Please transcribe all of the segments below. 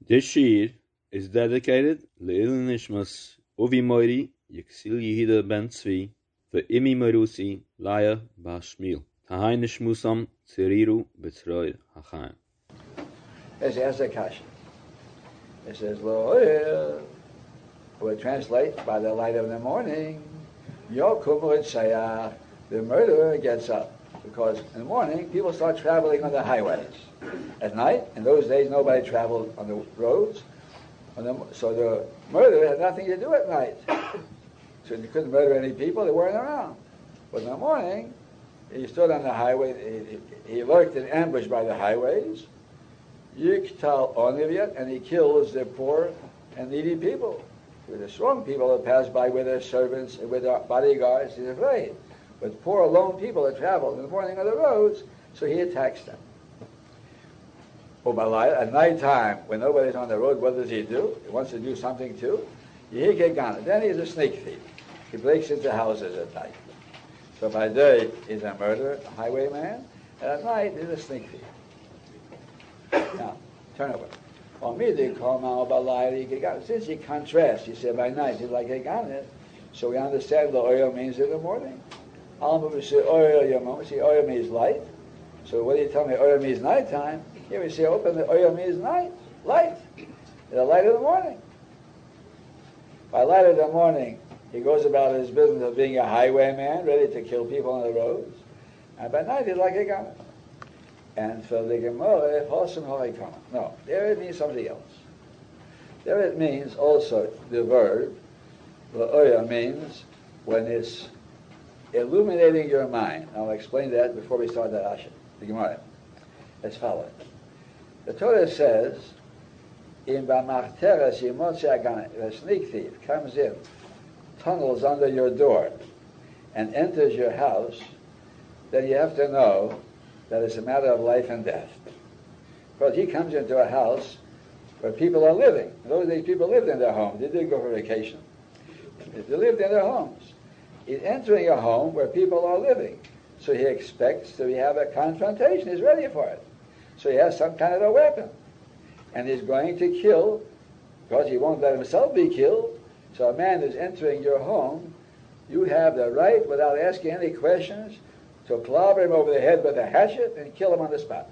This shir is dedicated Le'ilin Nishmas Uvi Moiri Yeksil Yehida Ben Tzvi Ve'imi Merusi Laya Bashmil Tahai Nishmusam Tziriru B'tzroir HaChaim. It's Ezekasha. It says, Lo would translate by the light of the morning. Yokum Tzayah. The murderer gets up. Because in the morning, people start traveling on the highways. At night, in those days, nobody traveled on the roads. So the murderer had nothing to do at night. So he couldn't murder any people, they weren't around. But in the morning, he stood on the highway, he lurked in ambush by the highways, Yiktal Onivyat, and he kills the poor and needy people. With the strong people that pass by with their servants and with their bodyguards, he's afraid. But poor alone people that travel in the morning on the roads, so he attacks them. At night time, when nobody's on the road, what does he do? He wants to do something too. Then he's a sneak thief. He breaks into houses at night. So by day, he's a murderer, a highwayman, and at night, he's a sneak thief. Now, turn over. Since he contrasts, he said by night, he's like Heganet, so we understand the oil means in the morning. We say oil means light. So what do you tell me oil means nighttime? Here we say open the oil means night, light. The light of the morning. By light of the morning, he goes about his business of being a highwayman, ready to kill people on the roads. And by night he's like a gunner. And for the Gemara, no, there it means something else. There it means also the verb, the oil means when it's illuminating your mind. I'll explain that before we start that Asha, the Gemara. As follows. The Torah says, if a sneak thief comes in, tunnels under your door, and enters your house, then you have to know that it's a matter of life and death. Because he comes into a house where people are living. In those days, people lived in their homes. They didn't go for vacation. They lived in their homes. He's entering a home where people are living. So he expects to have a confrontation. He's ready for it. So he has some kind of a weapon. And he's going to kill, because he won't let himself be killed. So a man is entering your home. You have the right, without asking any questions, to clobber him over the head with a hatchet and kill him on the spot.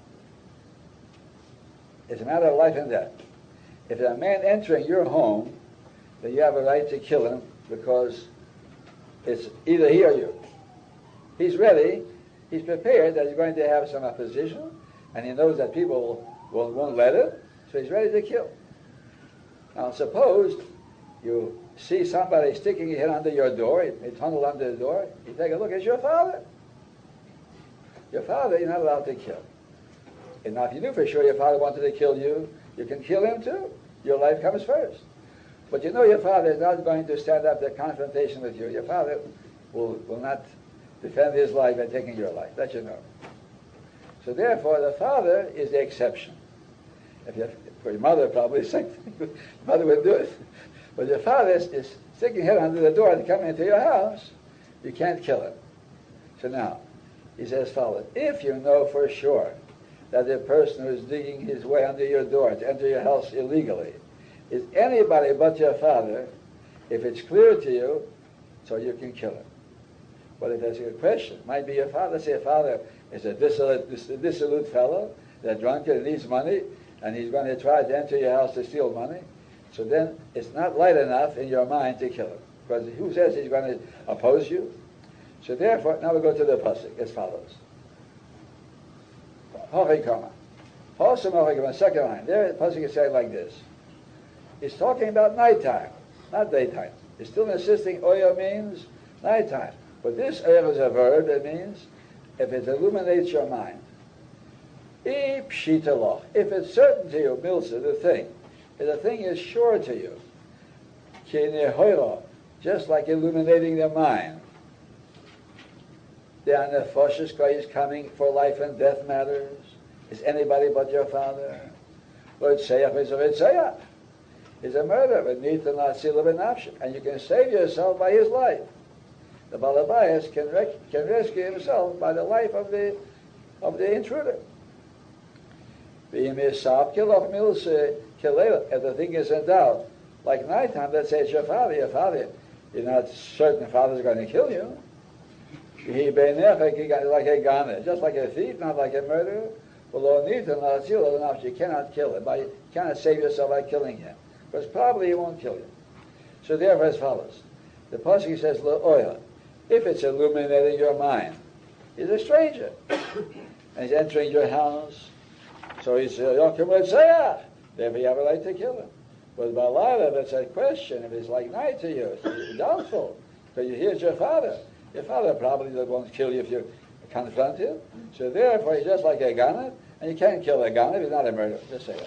It's a matter of life and death. If there's a man entering your home, then you have a right to kill him because it's either he or you. He's ready. He's prepared that he's going to have some opposition, and he knows that people won't let him, so he's ready to kill. Now suppose you see somebody sticking his head under your door, he tunnel under the door, you take a look, it's your father. Your father, you're not allowed to kill. And now if you knew for sure your father wanted to kill you, you can kill him too. Your life comes first. But you know your father is not going to stand up to confrontation with you. Your father will not defend his life by taking your life. That you know. So therefore, the father is the exception. For your mother, probably the same thing. Your mother would do it. But your father is sticking his head under the door and coming into your house. You can't kill him. So now, he says, follow. If you know for sure that the person who is digging his way under your door to enter your house illegally is anybody but your father, if it's clear to you, so you can kill him. But if there's a question, it might be your father. Say, your father is a dissolute fellow, they're drunken and needs money, and he's going to try to enter your house to steal money. So then it's not light enough in your mind to kill him. Because who says he's going to oppose you? So therefore, now we go to the pasuk as follows. Horikama. Horikama, second line. There the pasuk is saying like this. He's talking about nighttime, not daytime. He's still insisting oil means nighttime. But this oil is a verb that means if it illuminates your mind. If it's certain to you, milsa, the thing, if the thing is sure to you, just like illuminating the mind, the nefashis is coming for life and death matters. Is anybody but your father? Lord Seyach is a Ritzayach. He's a murderer, and you can save yourself by his life. The Balabayas can rescue himself by the life of the intruder. If Kilela, if the thing is in doubt. Like nighttime, let's say it's your father, you're not certain the father's going to kill you. Like a gunner, just like a thief, not like a murderer. You cannot kill him. You cannot save yourself by killing him, because probably he won't kill you. So therefore, as follows: the pasuk says, "Lo if it's illuminating your mind, he's a stranger, and he's entering your house. So he's therefore you have a right to kill him. But Balala, if it's a question, if it's like night to you, it's doubtful, because you hear it's your father. Your father probably won't kill you if you confront him. So therefore, he's just like a gunner, and you can't kill a gunner if he's not a murderer. Just say that.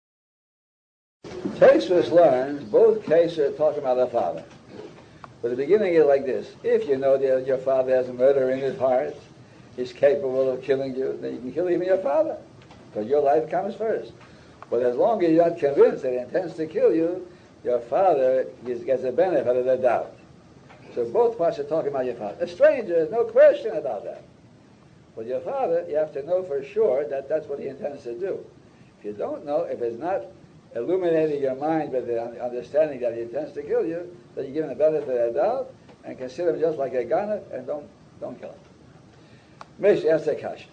Tosfos learns both cases are talking about the father. But the beginning is like this: if you know that your father has a murder in his heart, he's capable of killing you, then you can kill even your father, because your life comes first. But as long as you're not convinced that he intends to kill you, your father gets the benefit of the doubt. So both parts are talking about your father. A stranger, there's no question about that. But your father, you have to know for sure that that's what he intends to do. If you don't know, if it's not illuminating your mind with the understanding that he intends to kill you, then you give him the benefit of the doubt and consider him just like a gunner and don't kill him. Maybe ask the question.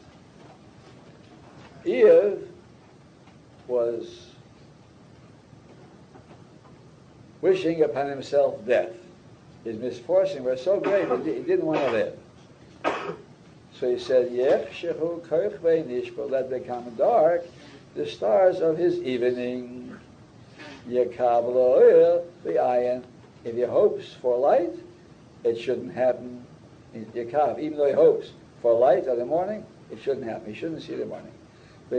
Eve was wishing upon himself death. His misfortune was so great that he didn't want to live. So he said, let become dark the stars of his evening. If he hopes for light, it shouldn't happen. Even though he hopes for light of the morning, it shouldn't happen. He shouldn't see the morning. He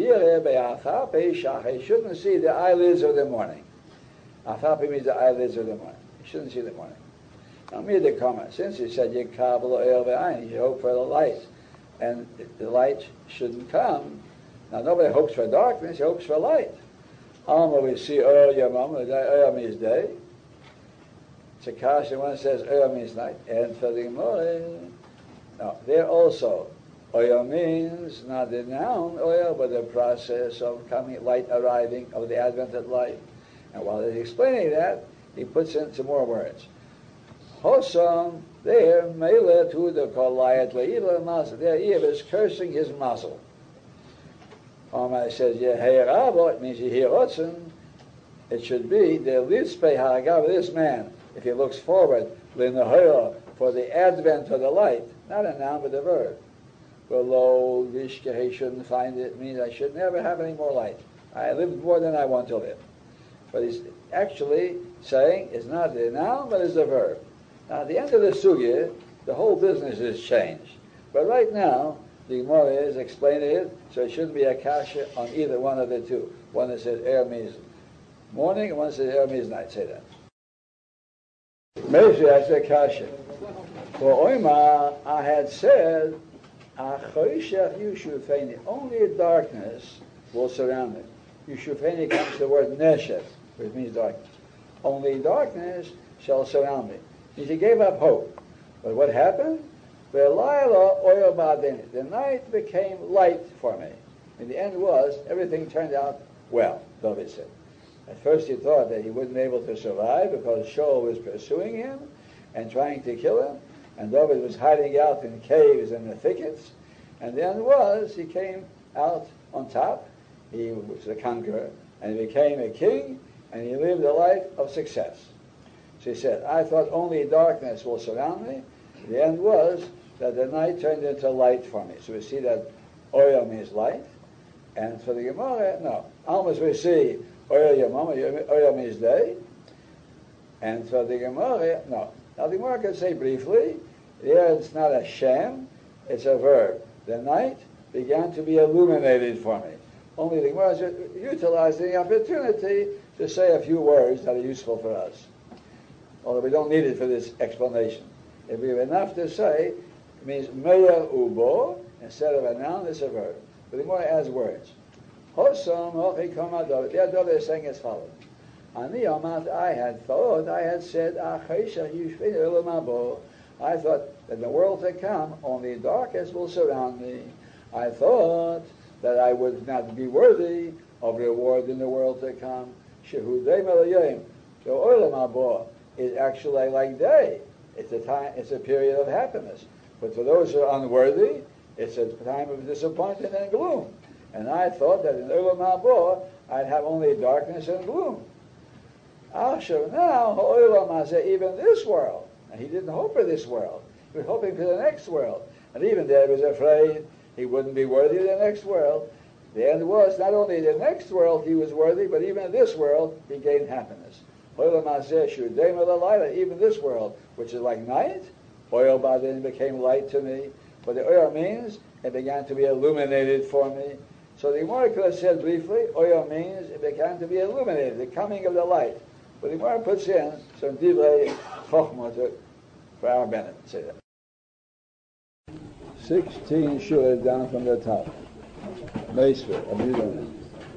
shouldn't see the eyelids of the morning. Afapi means the eyelids of the morning. He shouldn't see the morning. Now, me the comment, since he said you hope for the light, and the light shouldn't come. Now, nobody hopes for darkness, he hopes for light. Alma, we see means day. Tsakash, one says means night. And for the Gemara, now, there also, Oil means not the noun oil, but the process of coming, light arriving, of the advent of light. And while he's explaining that, he puts in some more words. Hosam, there, mele to the kolayat le'ila mazel. There, Eve is cursing his mazel. It says, Yeheirabo, it means Yehirotzen. It should be, the litzpei ha'agav, this man, if he looks forward, l'nehoyo, for the advent of the light, not a noun, but a verb. Below Vishka, he shouldn't find it, means I should never have any more light. I lived more than I want to live. But he's actually saying it's not the noun, but it's a verb. Now, at the end of the sugya, the whole business is changed. But right now, the Gemara is explaining it, so it shouldn't be a kasha on either one of the two. One that says air means morning, and one that says air means night. Say that. Maybe I said kasha. For Oima, I had said, only darkness will surround it. Yushufeni comes to the word neshet, which means darkness. Only darkness shall surround me. He gave up hope. But what happened? The night became light for me. And the end was, everything turned out well, David said. At first he thought that he wouldn't be able to survive because Shaul was pursuing him and trying to kill him. And David was hiding out in caves and the thickets. And the end was, he came out on top. He was a conqueror. And he became a king. And he lived a life of success. So he said, I thought only darkness will surround me. The end was that the night turned into light for me. So we see that oil means light. And for the Gemara, no. Almost we see oil means day. And for the Gemara, no. Now the Gemara can say briefly, here it's not a shem, it's a verb. The night began to be illuminated for me. Only the Gemara is utilizing the opportunity to say a few words that are useful for us. Although we don't need it for this explanation. If we have enough to say, it means meya ubo, instead of a noun, it's a verb. But the Gemara adds words. Hosam hochi kama David. The David is saying as follows. Ani amat, I had said, I thought that in the world to come, only darkness will surround me. I thought that I would not be worthy of reward in the world to come. Shehudei Melayim. So Olam Haba is actually like day. It's a time. It's a period of happiness. But for those who are unworthy, it's a time of disappointment and gloom. And I thought that in Olam Haba I'd have only darkness and gloom. Asher now Olam Hazeh, even this world. And he didn't hope for this world. He was hoping for the next world. And even there he was afraid he wouldn't be worthy of the next world. The end was not only the next world he was worthy, but even in this world he gained happiness. Olam Hazeh Shudei Melayim, even this world, which is like night, oil badin became light to me. What the oil means, it began to be illuminated for me. So the Gemara could have said briefly, oil means it began to be illuminated, the coming of the light. But the Gemara puts in some divrei chokhmah for our benefit. Say that. 16 shulas down from the top. Meisver, Abidah.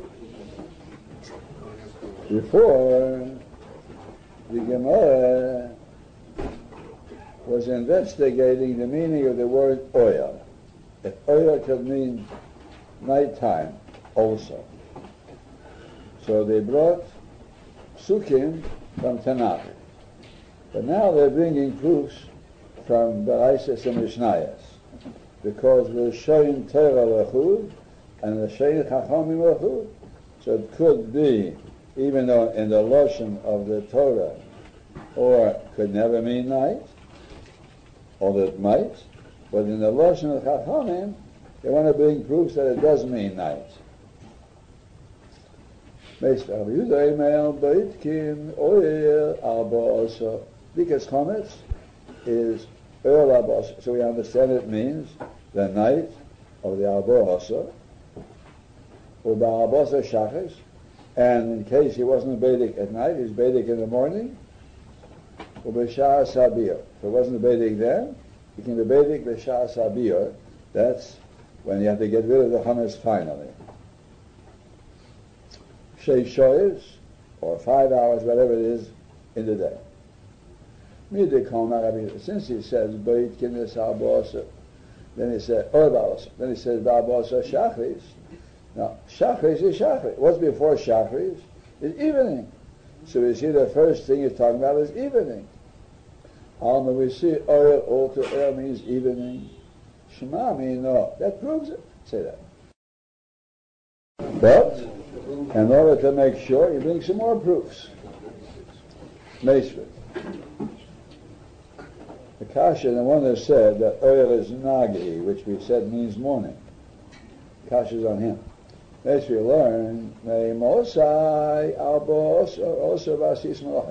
Before, the Gemara was investigating the meaning of the word oil. If oil could mean nighttime also. So they brought psukim from Tanakh. But now they're bringing proofs from Beraises and Mishnayos. Because we're showing Torah lechud and the Shein Chachamim lechud. So it could be, even though in the Lashon of the Torah, or could never mean night, or it might, but in the Lashon of Chachamim, they want to bring proofs that it does mean night. Because Chometz is Oil Abba, so we understand it means the night of the Arba Osa, or the Arba Osa Shachis, and in case he wasn't Vedic at night, he's Vedic in the morning, or B'Shah Sabir. If it wasn't Vedic then, he can be Vedic B'Shah Sabir. That's when you have to get rid of the hummus finally. Sheish Shoyes, or 5 hours, whatever it is, in the day. Since he says Beit Kinnis Al-Bosa, then he says Orbaos, then he says Ba'bosa Shachris. Now, Shachris is Shachris. What's before Shachris is evening. So we see the first thing he's talking about is evening. Alma, we see oil, alter, oil means evening. Shema means no. That proves it. Say that. But, in order to make sure, he brings some more proofs. Meisvah. The Kasha, the one that said that oil is Nagi, which we said means morning. Kasha's on him. Next we learn, Mosai Albo also Vasis Malacha.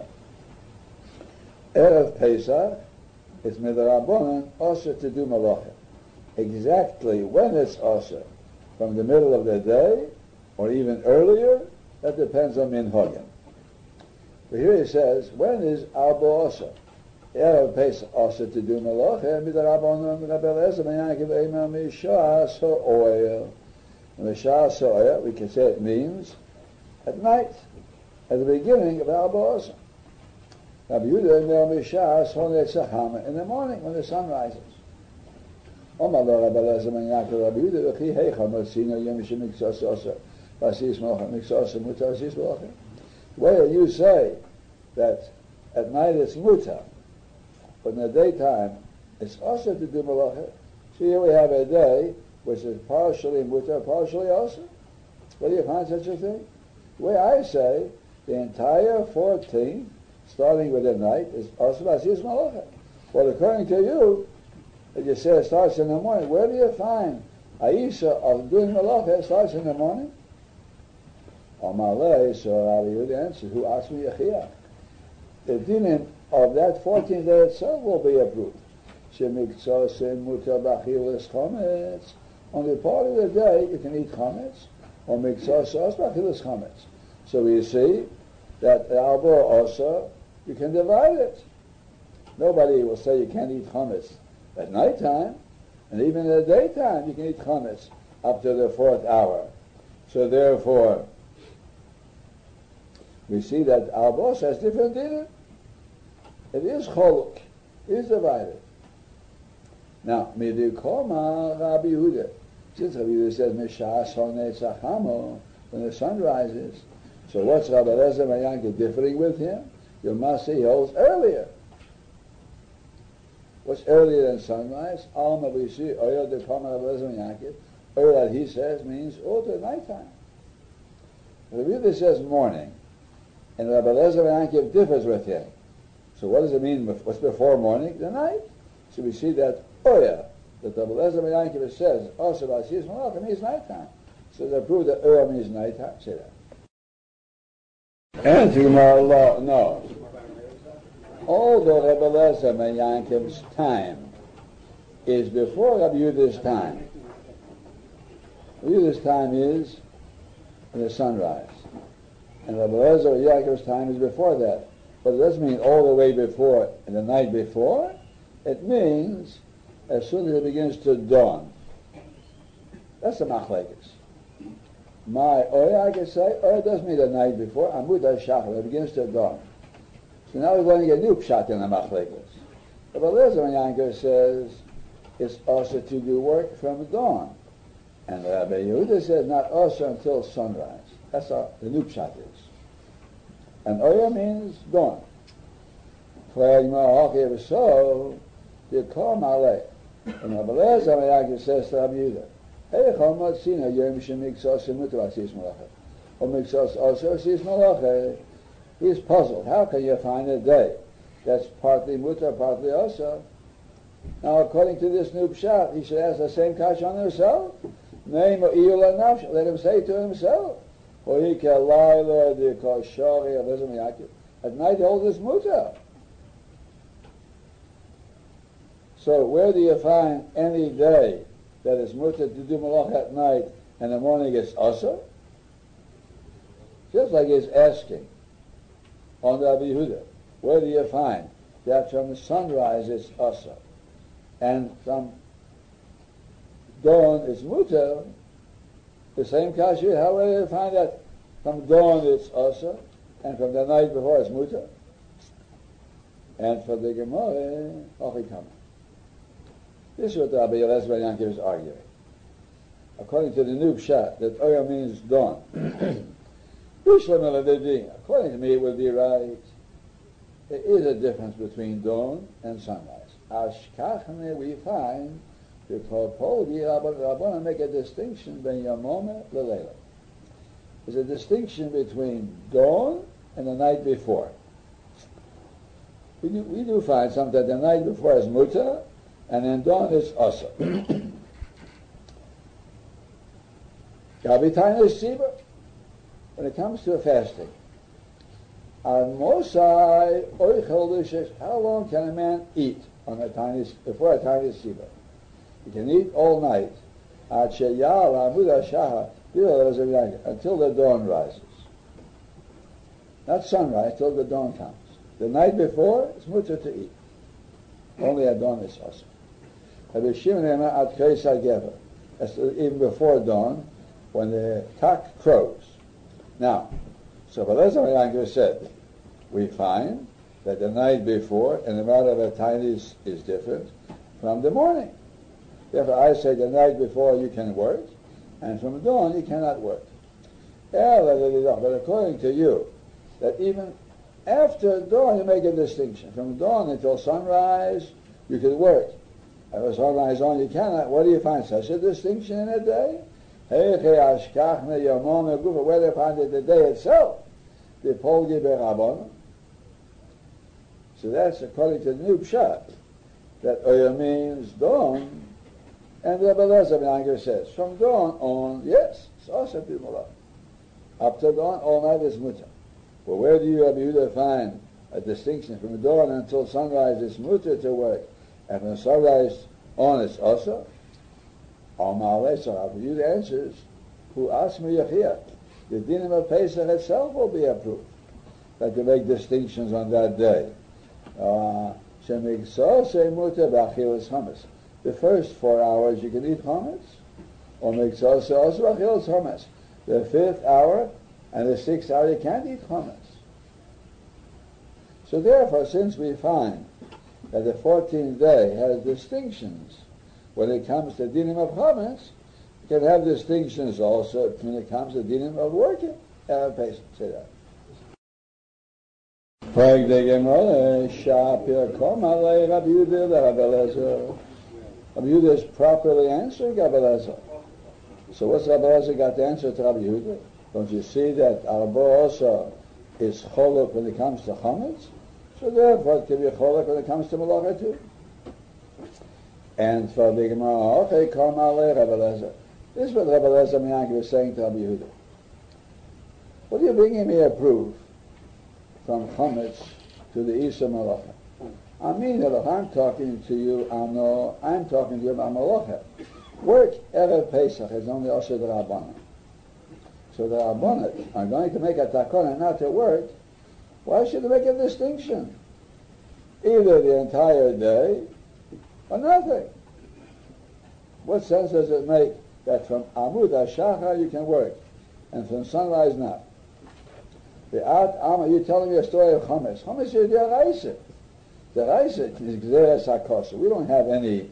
Erev Pesach, it's Midrabanan also to do Malacha. Exactly when it's also, from the middle of the day, or even earlier, that depends on Minhagim. But here he says, when is Albo also? Erev Pesach also to do Malacha, Midrabanan Rabel Ezra Yankiv Eimah Mishah so oil. When the Shah Soya, we can say it means at night, at the beginning of Al Ba'asa. Rabbi Yehuda in the morning when the sun rises. Where you say that at night it's muta, but in the daytime it's also to do malacha. So here we have a day which is partially muta, partially also. Where do you find such a thing? The way I say, the entire 14, starting with the night, is also Asis Malacha. Well, according to you, as you say it starts in the morning, where do you find Aisha of doing Malacha starts in the morning? Amalei, so Rabbi Yehuda answered, who asked me Yechiyah? The dinim of that 14th day itself will be approved. Shemikzosim muta b'achilas chometz. On the part of the day, you can eat chametz, or mikzah sauce b'achilas chametz. So we see that the Alba also, you can divide it. Nobody will say you can't eat chametz at nighttime, and even in the daytime you can eat chametz up to the 4th hour. So therefore, we see that Alba has different dinner. It is choluk, it is divided. Now, Midikoma Rabbi Yehuda. Since Rabbi Yehuda says Mishas Honei Tzachamo, when the sun rises. So what's Rabbi Eliezer ben Yaakov differing with him? You must say he holds earlier. What's earlier than sunrise? Alma we see Oyer the Kama Rabbi Eliezer ben Yaakov. Oyer that he says means to nighttime. The Rebbe says morning, and Rabbi Eliezer ben Yaakov differs with him. So what does it mean? What's before morning? The night. So we see that Oyer, that Rabbi Eliezer ben Yaakov says also about Shis Malach means nighttime. So they prove that Oyer means nighttime. Say that. And tomorrow, no. Although Rabbi Eliezer ben Yaakov's time is before Rabbi Yehuda's time, Rabbi Yehuda's time is in the sunrise, and Rabbi Eliezer ben Yaakov's time is before that. But it doesn't mean all the way before and the night before. It means as soon as it begins to dawn. That's the machlekes. My Oya, I can say, Oya doesn't mean the night before. Amud HaShachar, it begins to dawn. So now we're going to get a new pshat in the machlekes. Rabbi Eliezer ben Yaakov says it's also to do work from dawn. And Rabbi Yehuda says not also until sunrise. That's how the new pshat is. And Oya means dawn. So, you call Malay. And Rabbi Eliezer ben Yaakov says to Rabbi Yehuda, Hey, Chomot Sina, Yom Shemiksos Mutu Asis Malacha. Or Miksos also Asis Malacha. He's puzzled. How can you find a day that's partly mutar, partly also? Now, according to this new pshat, he should ask the same question on himself. Let him say to himself. At night, all this mutar. So, where do you find any day that is mutar to do malach at night and the morning it's also? Just like he's asking on Rabbi Yehuda, where do you find that from sunrise it's also, and from dawn it's mutar? The same kasha. How do you find that from dawn it's also, and from the night before it's mutar? And for the Gemara, Achikama. This is what Rabbi Eliezer ben Yaakov is arguing. According to the new pshat, that Oya means dawn. According to me, it would be right. There is a difference between dawn and sunrise. Ashkachne, we find, because Rabbanan make a distinction between Yamoma Lelela. There's a distinction between dawn and the night before. We do find something that the night before is mutar, and then dawn is asa. When it comes to a fasting, how long can a man eat on a tiny, before a tiny siba? He can eat all night until the dawn rises. Not sunrise, till the dawn comes. The night before, it's mutar to eat. Only at dawn is awesome. That's even before dawn, when the cock crows. Now, so Eliezer ben Yaakov said, we find that the night before and the matter of a time is different from the morning. Therefore, I say the night before you can work, and from dawn you cannot work. But according to you, that even after dawn you make a distinction. From dawn until sunrise you can work. And from sunrise on you cannot. Where do you find such a distinction in a day? Where do you find it the day itself? So that's according to the new pshat, that Oya means dawn, and Rabbi Eliezer ben Yaakov says, from dawn on, yes, it's also Bimala. Up to dawn, all night is mutar. Well, where do you, Rabbi Yehuda, find a distinction? From dawn until sunrise is mutar to work, and from sunrise on it's also? So Rabbi Yehuda answers, who asked me Yachia? The dinim of Pesach itself will be approved, that to make distinctions on that day. The first 4 hours you can eat chametz, or miksos also achilas chametz. The 5th hour and the 6th hour you can't eat chametz. So therefore, since we find that the 14th day has distinctions when it comes to dinim of chametz, can have distinctions also when it comes to dinim of working. Say that. Rabbi Yehuda is properly answering Rabbi Eliezer. So what's Rabbi Eliezer got to answer to Rabbi Yehuda? Don't you see that Arba also is cholok when it comes to chametz? So therefore it can be cholok when it comes to malacha too. And for the Gemara, okay, Kol Malei Rabbi Eliezer. This is what Rabbi Eliezer Miyanki was saying to Rabbi Yehuda. What are you bringing me a proof from chametz to the Isa malacha? I mean, I'm talking to you, I'm talking to you about malacha. Work Erev Pesach is only also the Rabbanan. So the Rabbanan are going to make a takana not to work. Why should they make a distinction? Either the entire day or nothing. What sense does it make that from Amud HaShachar you can work and from sunrise not? You're telling me a story of Chametz. Chametz is Deraisa. Deraisa is Gzeres HaKosher. We don't have any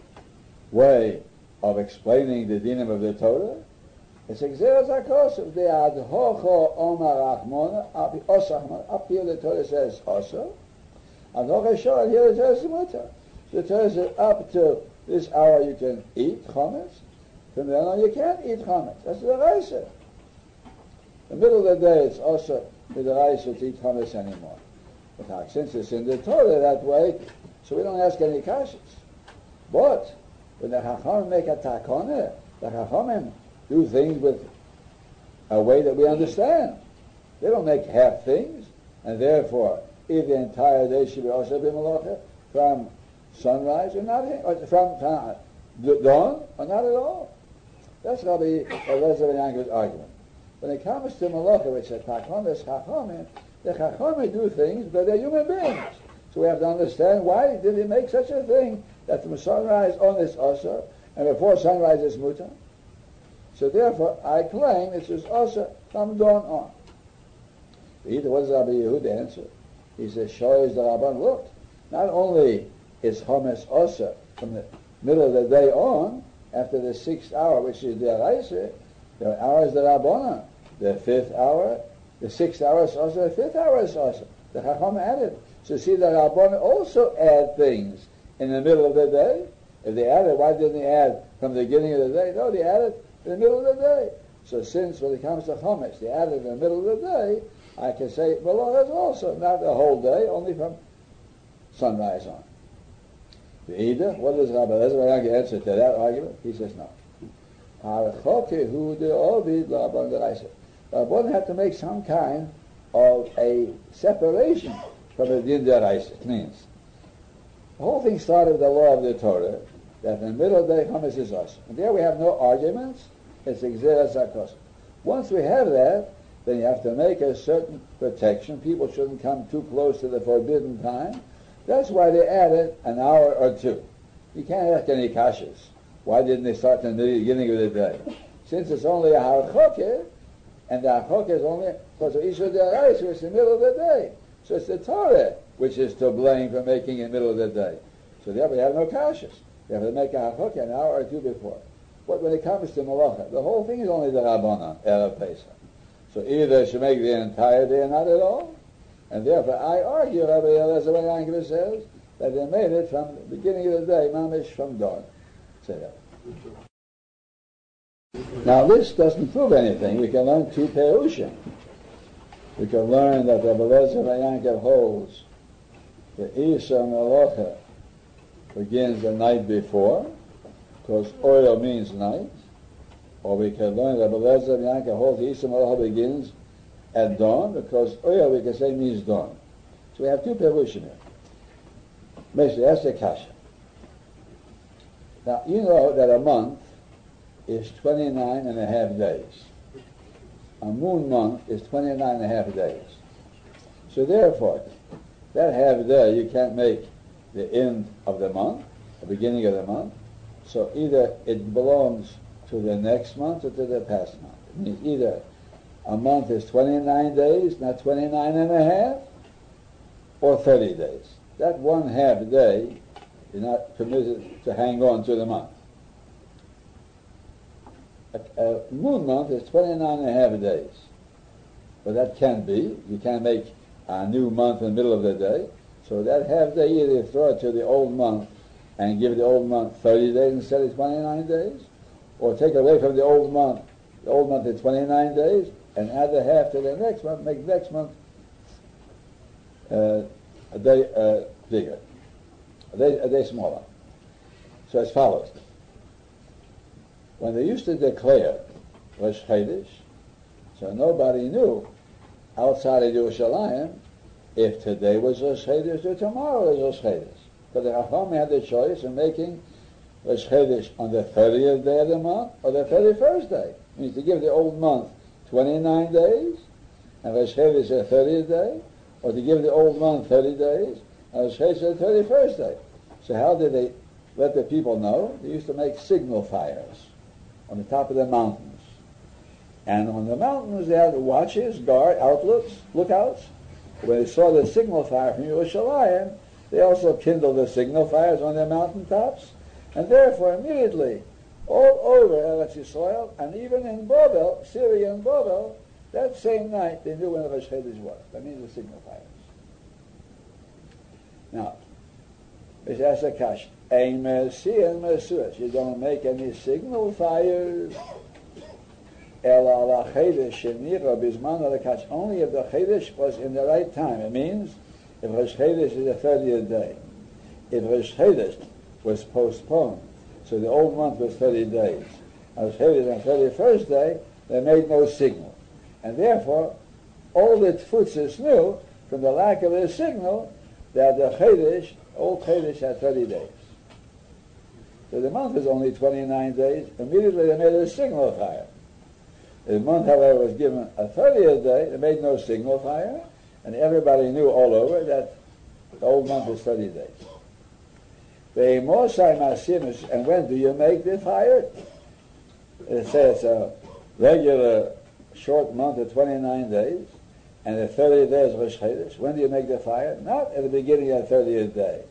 way of explaining the dinim of the Torah. It's Gzeres HaKosher. The Adhocho Omar Achmona, up here the Torah says Osher. Adhocho Shor, here it says Mutter. The Torah says up to this hour you can eat Chametz. From then on you can't eat Chametz. That's the Deraisa. The middle of the day, it's also the Deraisa to eat chametz anymore. But since it's in the Torah that way, so we don't ask any kashas. But when the Chachamim make a takana, the Chachamim do things with a way that we understand. They don't make half things, and therefore, if the entire day should be also be malacha from sunrise or not, or from dawn or not at all. That's Rabbi Eliezer ben Yankel's argument. When it comes to malacha, which is takonas chachamim, the chachamim do things, but they're human beings. So we have to understand why did he make such a thing that from sunrise on is asur, and before sunrise is mutar. So therefore, I claim it is asur from dawn on. Either what does Rabbi Yehuda answer? He says, "Shoyes the Rabban looked. Not only is chametz asur from the middle of the day on, after the 6th hour, which is deraisa, the hour is the Rabbana. The 5th hour, the 6th hour is also, the 5th hour is also. The Chacham added. So see, the Rabbana also add things in the middle of the day. If they added, why didn't they add from the beginning of the day? No, they added in the middle of the day. So since when it comes to chametz, they added in the middle of the day, I can say, well, that's also not the whole day, only from sunrise on. Either, what does Rabbi Eliezer answer to that argument? He says no. Rabban had to make some kind of a separation from the din deraisa. It means the whole thing started with the law of the Torah that in the middle of the day chametz is us. And there we have no arguments. It's gzeras hakos. Once we have that, then you have to make a certain protection. People shouldn't come too close to the forbidden time. That's why they added an hour or two. You can't ask any kashas. Why didn't they start in the beginning of the day? Since it's only a harchokeh, and the harchokeh is only because of Isha Deraisa, which is the middle of the day. So it's the Torah which is to blame for making it in the middle of the day. So therefore we have no kashas. We have to make a harchokeh an hour or two before. But when it comes to malacha, the whole thing is only the Rabbana, Erev Pesach. So either they should make the entire day or not at all. And therefore I argue, Rabbi Eliezer ben Yankel says, that they made it from the beginning of the day, mamish from dawn. Say that. Now this doesn't prove anything. We can learn two perushim. We can learn that Rabbi Eliezer ben Yankel holds the Isa Melacha begins the night before, because oil means night. Or we can learn that Rabbi Eliezer ben Yankel holds the Isa Melacha begins at dawn, because oil we can say means dawn. So we have two perushim here. Basically, that's the kasha. Now, you know that a month is 29 and a half days. A moon month is 29 and a half days. So therefore, that half day you can't make the end of the month, the beginning of the month. So either it belongs to the next month or to the past month. It means either a month is 29 days, not 29 and a half, or 30 days. That one half day is not permitted to hang on to the month. a moon month is 29 and a half days. But that can't be. You can't make a new month in the middle of the day. So that half day, either you throw it to the old month and give the old month 30 days instead of 29 days, or take away from the old month is 29 days, and add the half to the next month, make next month a day bigger, a day smaller. So as follows. When they used to declare Rosh Chodesh, so nobody knew outside of Yerushalayim if today was Rosh Chodesh or tomorrow was Rosh Chodesh. But the Chacham had the choice of making Rosh Chodesh on the 30th day of the month or the 31st day. It means to give the old month 29 days and Rosh Chodesh the 30th day, or to give the old month 30 days and Rosh Chodesh the 31st day. So how did they let the people know? They used to make signal fires on the top of the mountains. And on the mountains they had watches, lookouts. When they saw the signal fire from Yerushalayim, they also kindled the signal fires on their mountaintops. And therefore immediately, all over Eretz Yisrael, and even in Babel, Syria and Babel, that same night they knew when the Rosh Chodesh was. That means the signal fires. Now, it's Asakash. Ein Mersi and Mersuas. You don't make any signal fires. Ela ala Chodesh shenira bizman ala kash. Only if the Chodesh was in the right time. It means if Rosh Chodesh is the 30th day. If Rosh Chodesh was postponed, so the old month was 30 days. Rosh Chodesh on the 31st day, they made no signal. And therefore, all the Tfutzis knew from the lack of a signal that the Chodesh, old Chodesh had 30 days. So the month was only 29 days. Immediately they made a signal fire. The month, however, was given a 30th day. They made no signal fire. And everybody knew all over that the old month was 30 days. And when do you make the fire? It says a regular short month of 29 days. And the 30th day is Rosh Chodesh. When do you make the fire? Not at the beginning of the 30th day.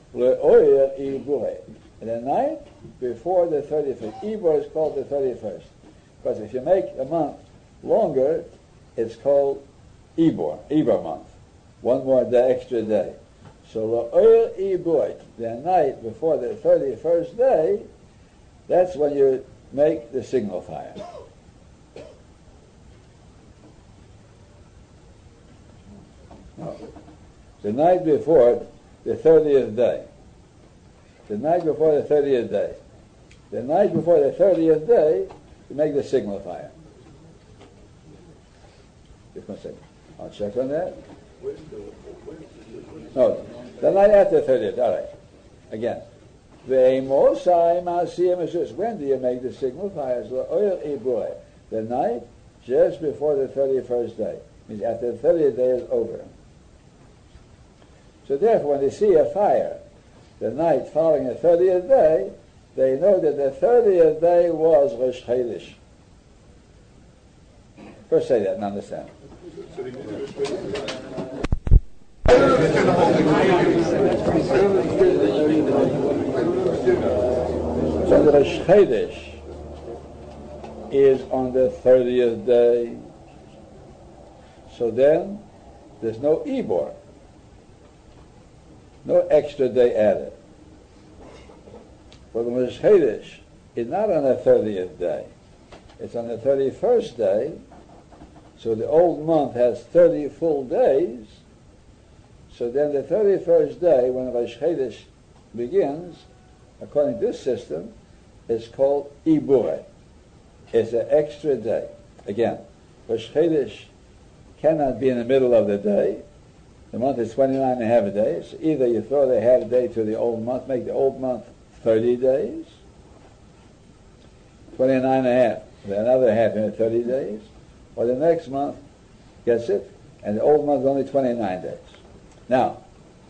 In the night before the 31st. Ibor is called the 31st. Because if you make the month longer, it's called Ibor month. One more day, extra day. So L'Oyer Ibor, the night before the 31st day, that's when you make the signal fire. No. The night before the 30th day. The night before the 30th day. The night before the 30th day, you make the signal fire. Just 1 second. I'll check on that. No, the night after the 30th. All right. Again. When do you make the signal fire? The night just before the 31st day. Means after the 30th day is over. So therefore, when they see a fire the night following the 30th day, they know that the 30th day was Rosh Chodesh. First say that and understand. So the Rosh Chodesh is on the 30th day. So then, there's no Ibor. No extra day added. For the Rosh Chodesh is not on the 30th day. It's on the 31st day. So the old month has 30 full days. So then the 31st day, when Rosh Chodesh begins, according to this system, is called Ibure. It's an extra day. Again, Rosh Chodesh cannot be in the middle of the day. The month is 29 and a half days. Either you throw the half day to the old month, make the old month 30 days, 29 and a half, then another half in 30 days, or the next month gets it, and the old month is only 29 days. Now,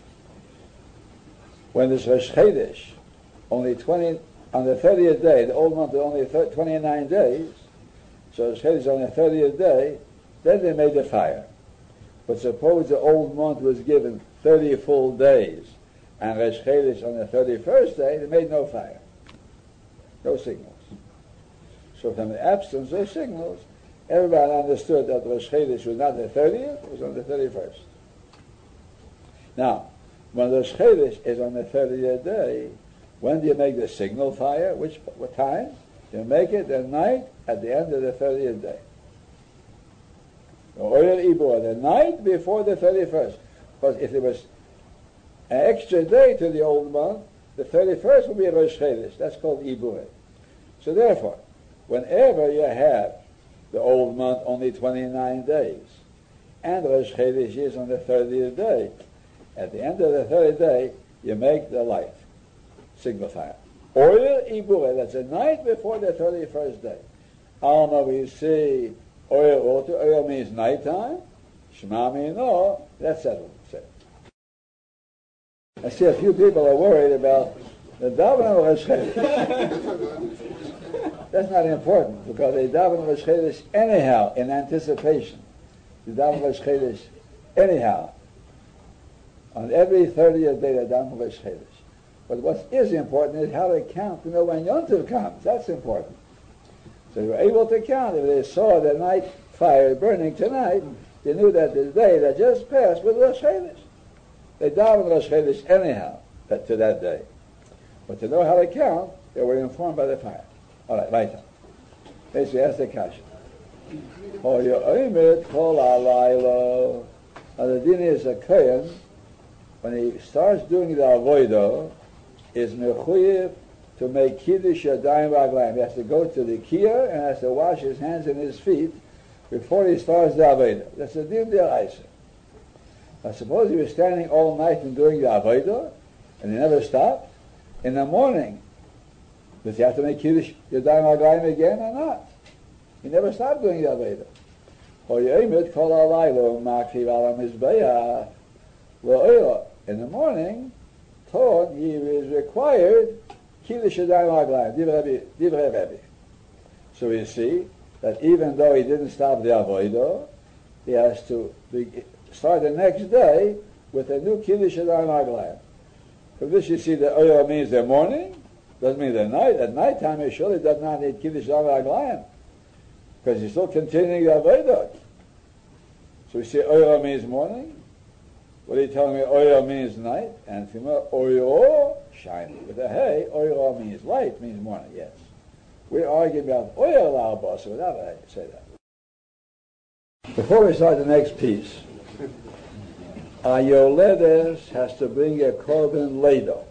when there's Rosh Chodesh, on the 30th day, the old month is only 29 days, so Rosh Chodesh is on the 30th day, then they made the fire. But suppose the old month was given 30 full days, and Rosh Chodesh on the 31st day, they made no fire. No signals. So from the absence of signals, everybody understood that Rosh Chodesh was not the 30th, it was on the 31st. Now, when Rosh Chodesh is on the 30th day, when do you make the signal fire? What time? You make it at night at the end of the 30th day. The night before the 31st. Because if there was an extra day to the old month, the 31st will be Rosh Chodesh. That's called Ibur. So therefore, whenever you have the old month only 29 days, and Rosh Chodesh is on the 30th day, at the end of the 30th day, you make the light, signal fire. Oil Ibur, that's the night before the 31st day. Alma, we see oil means nighttime. Shema means no, that's settled. I see a few people are worried about the davening of Rosh Chodesh. That's not important, because they daven Rosh Chodesh anyhow, in anticipation. They daven Rosh Chodesh anyhow. On every 30th day they daven Rosh Chodesh. But what is important is how to count to know when Yom Tov comes. That's important. So you were able to count. If they saw the night fire burning tonight, they knew that the day that just passed was Rosh Chodesh. They davened Rosh Chodesh anyhow to that day. But to know how to count, they were informed by the fire. All right, later. Let's ask the question. Now the din is a kohen, when he starts doing the avodah, is mechuyev to make kiddush yadayim v'raglayim. He has to go to the kiyah and has to wash his hands and his feet before he starts the avodah. That's the din d'oraisa. Now suppose he was standing all night and doing the avodah, and he never stopped. In the morning, does he have to make kiddush yadayim v'raglayim again or not? He never stopped doing the avodah. In the morning, he is required kiddush yadayim v'raglayim, divrei Rebbe. So we see that even though he didn't stop the avodah, he has to start the next day with a new kiddush yadayim v'raglayim. From this you see that oil means the morning, doesn't mean the night. At night time he surely does not need kiddush yadayim v'raglayim, because he's still continuing the avodah. So we see oil means morning. What are you telling me? Oil means night, and oil shining. With a hey, oil means light, means morning. Yes, we're arguing about oil albos without a say that. Before we start the next piece, Yoledes has to bring a korban ledo.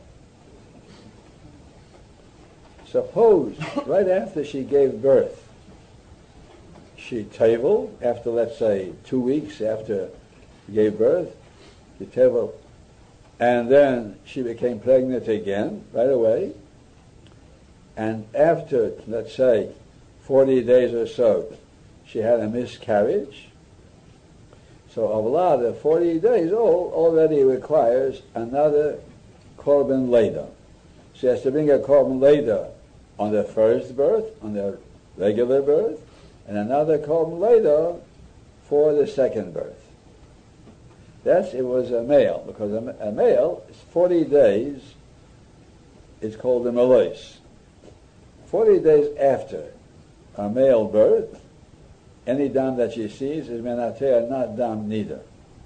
Suppose right after she gave birth, she tabled after, let's say, 2 weeks after she gave birth. She tabled, and then she became pregnant again right away. And after, let's say, 40 days or so, she had a miscarriage. So Avla, the 40 days old, already requires another korban leda. She has to bring a korban leda on the first birth, on the regular birth, and another korban leda for the second birth. That's it was a male, because a male is 40 days, it's called a melois. 40 days after a male birth, any dam that she sees is menatea, not dam neither.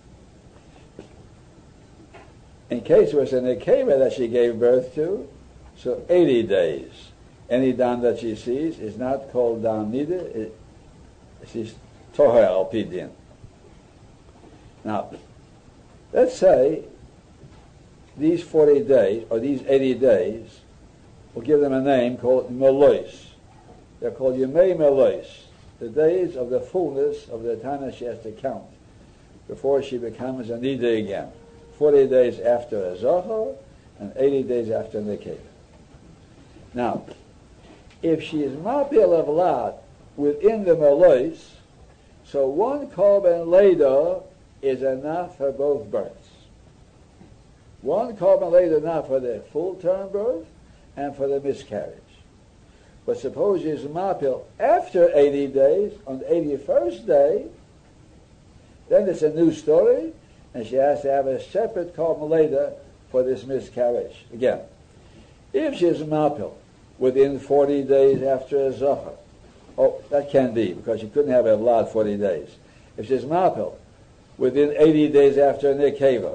In case it was a nekeva that she gave birth to, so 80 days. Any dam that she sees is not called dam neither, she's toher al pidin. Now, let's say these 40 days, or these 80 days, we'll give them a name called melois. They're called Yemei Melois, the days of the fullness of the time that she has to count before she becomes a nida again. 40 days after a zohar and 80 days after a nekeva. Now, if she is mapil of lat within the melois, so one korban leda is enough for both births. One korban leda is enough for the full-term birth and for the miscarriage. But suppose she's mapil after 80 days, on the 81st day, then it's a new story, and she has to have a separate korban leda for this miscarriage. Again, if she's mapil within 40 days after a zohar, Oh, that can be, because she couldn't have a vlad 40 days. If she's mapil, within 80 days after nekeva.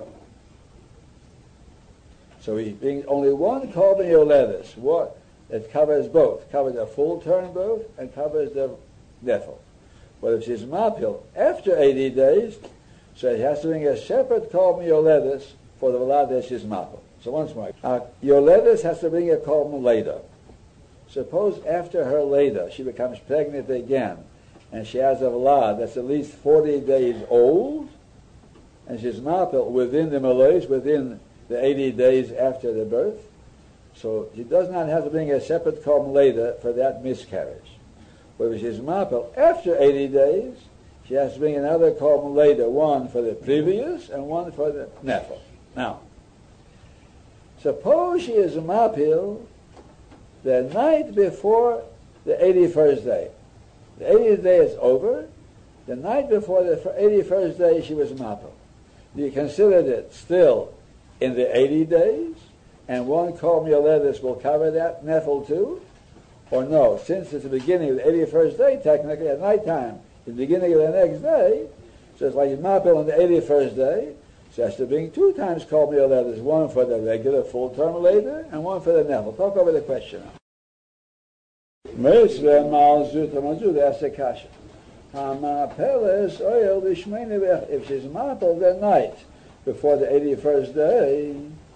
So he brings only one korban yoledes, what it covers both, covers the full term birth and covers the nefel. But if she's mapil after 80 days, so he has to bring a separate korban yoledes for the vlad that she's mapil. So once more, yoledes has to bring a korban later. Suppose after her later she becomes pregnant again, and she has a vlad that's at least 40 days old, and she's mapil within the malays, within the 80 days after the birth. So she does not have to bring a separate korban later for that miscarriage. But if she's mapil after 80 days, she has to bring another korban later, one for the previous and one for the nefel. Now, suppose she is mapil the night before the 81st day. The 80th day is over. The night before the 81st day, she was mapil. Do you consider it still in the 80 days? And one korban yoledes will cover that nefel too? Or no? Since it's the beginning of the 81st day, technically at night time, the beginning of the next day, so it's like mapil on the 81st day, so has to bring 2 times korban yoledes, one for the regular full term later and one for the nefel. Talk over the question now. That's the kasha. If she's mapil the night before the 81st day,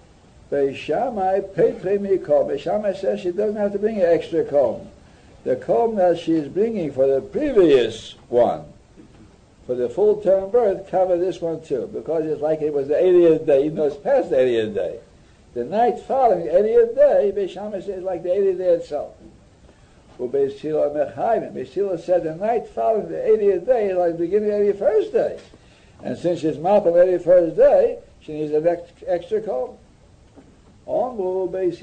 Beishamai says she doesn't have to bring an extra comb. The comb that she's bringing for the previous one, for the full term birth, cover this one too, because it's like it was the 80th day, even though it's past the 80th day. The night following the 80th day, Beishamai says like the 80th day itself. Beis Hillel said the night following the 80th day is like the beginning of the 81st day. And since she's mapil the 81st day, she needs an extra comb. What's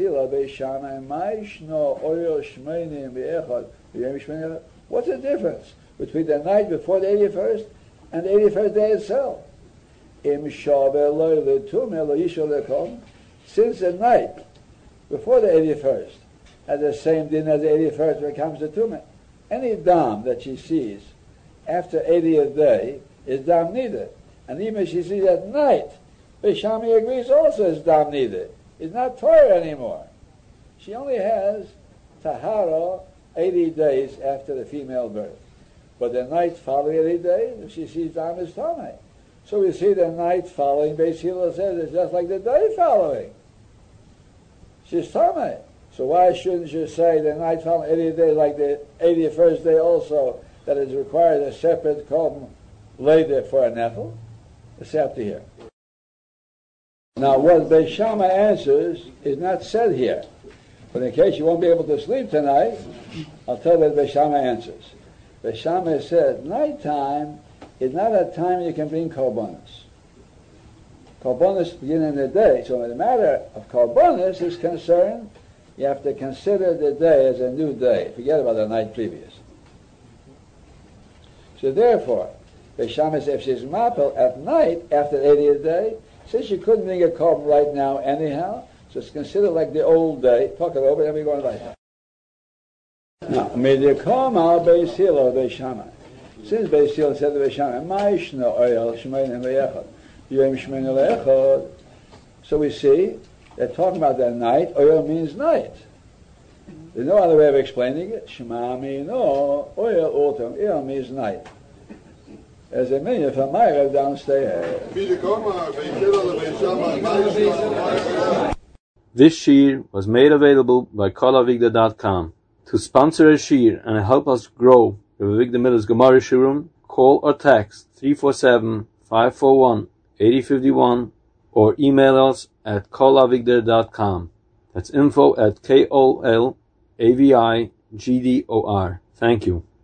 the difference between the night before the 81st and the 81st day itself? Since the night before the 81st has the same din as the 81st when it comes to tumah, any dam that she sees after 80th day is dam neither. And even if she sees at night, Bishami agrees also is dam neither. It's not Torah anymore. She only has tahara 80 days after the female birth. But the night following 80 days, if she sees dam is tamei. So we see the night following, Beis Hillel says, it's just like the day following. She's tamei. So why shouldn't you say the night following 80 days, like the 81st day also, that it requires a separate korban later for a nefel? It's up to here. Now, what Beis Shammai answers is not said here. But in case you won't be able to sleep tonight, I'll tell you what Beis Shammai answers. Beis Shammai said, nighttime is not a time you can bring korbanos. Korbanos begin in the day. So when the matter of korbanos is concerned, you have to consider the day as a new day. Forget about the night previous. So therefore, Beis Shammai said, if she's mapil at night after the 80th day, since you couldn't bring a korban right now anyhow, so it's considered like the old day. Talk it over, then we go on right now. Now, may the korban Beis Hillel Beis Shammai. Since Beis Hillel said to Beis Shammai, Ma'ishna oyel shmein le'echad, yom shmein le'echad. So we see they're talking about that night. Oyel means night. There's no other way of explaining it. Shema mino oyel autumn. Oyel means night. As a minion from Myra downstairs. This shir was made available by KolAvigdor.com. To sponsor a shir and help us grow the Avigdor Miller's Gemara Shiurim, call or text 347-541-8051 or email us at KolAvigdor.com. That's info@KolAvigdor. Thank you.